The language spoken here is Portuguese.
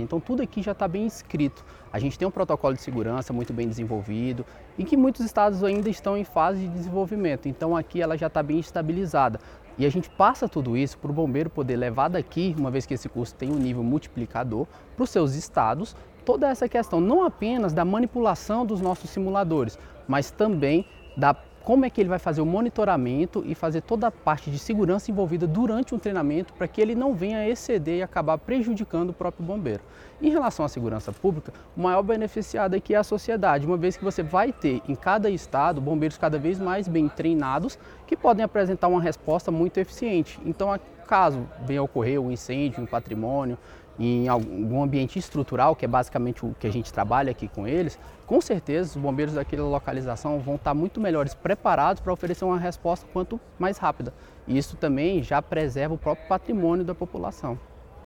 Então tudo aqui já está bem escrito. A gente tem um protocolo de segurança muito bem desenvolvido e que muitos estados ainda estão em fase de desenvolvimento. Então aqui ela já está bem estabilizada. E a gente passa tudo isso para o bombeiro poder levar daqui, uma vez que esse curso tem um nível multiplicador, para os seus estados, toda essa questão não apenas da manipulação dos nossos simuladores, mas também da como é que ele vai fazer o monitoramento e fazer toda a parte de segurança envolvida durante um treinamento para que ele não venha exceder e acabar prejudicando o próprio bombeiro. Em relação à segurança pública, o maior beneficiado aqui é a sociedade, uma vez que você vai ter em cada estado bombeiros cada vez mais bem treinados que podem apresentar uma resposta muito eficiente. Então, caso venha ocorrer um incêndio em patrimônio, em algum ambiente estrutural, que é basicamente o que a gente trabalha aqui com eles, com certeza os bombeiros daquela localização vão estar muito melhores preparados para oferecer uma resposta quanto mais rápida. E isso também já preserva o próprio patrimônio da população.